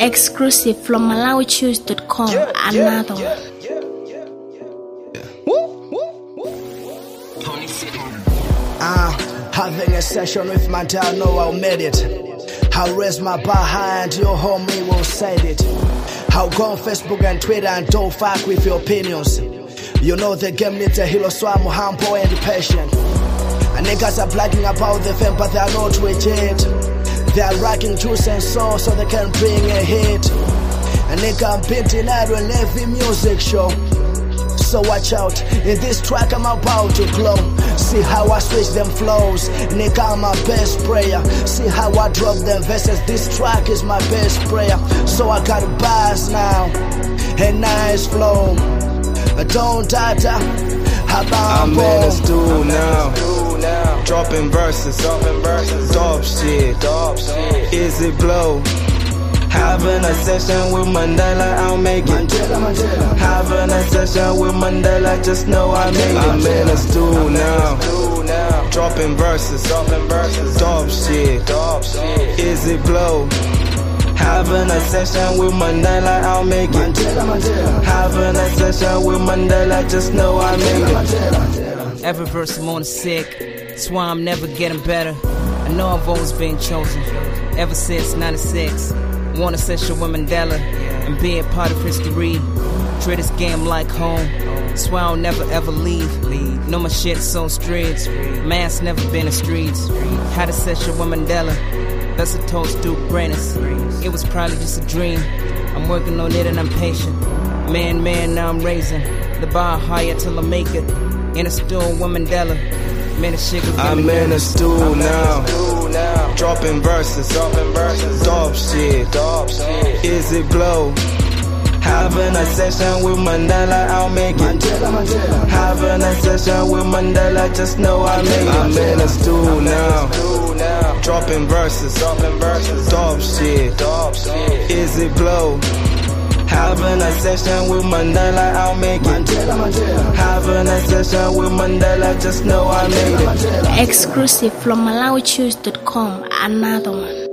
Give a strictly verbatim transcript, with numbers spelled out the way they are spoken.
Exclusive from Malawi Choose dot com. Yeah, Another yeah, one. yeah, yeah, yeah, yeah. Woo, woo, woo. Ah, uh, having a session with my dad, know I made it. I'll raise my bar high and your homie will say it. I'll go on Facebook and Twitter and don't fuck with your opinions. You know the game needs a hero, so I'm humble and patient. And niggas are bragging about the fame, but they are not legit. They are racking juice and sauce so they can bring a hit. And nigga, I'm beating out a heavy music show. So watch out, in this track I'm about to glow. See how I switch them flows, nigga, I'm my best prayer. See how I drop them verses, this track is my best prayer. So I got a bars now, a nice flow. Don't data, I'm in the stool now, dropping verses, dope shit, easy blow. Having a session with Mandela, I'll make it. Having a session with Mandela, just know I made it. I'm in the stool now, dropping verses, dope shit, easy blow. Having a session with Mandela, I'll make it. Having a session with Mandela, just know I made it. Every verse I'm on sick, that's why I'm never getting better. I know I've always been chosen, ever since ninety-six. Want a session with Mandela, and be a part of history. Treat this game like home, that's why I'll never ever leave. Know my shit's on streets, man's never been in streets. Had a session with Mandela, that's a toast to greatness. It was probably just a dream, I'm working on it and I'm patient. Man, man, now I'm raising the bar higher till I make it. In a stool with Mandela, man, the shit could I'm in a stool now, dropping verses, dope shit, easy blow. Having a session with Mandela, I'll make it. Having a session with Mandela, just know I made it. I'm in a stool now, dropping verses, dope shit, easy blow. Having a session with Mandela, I'll make it. Having a session with Mandela, just know I made it. Exclusive from Malawi Choose dot com. Another one.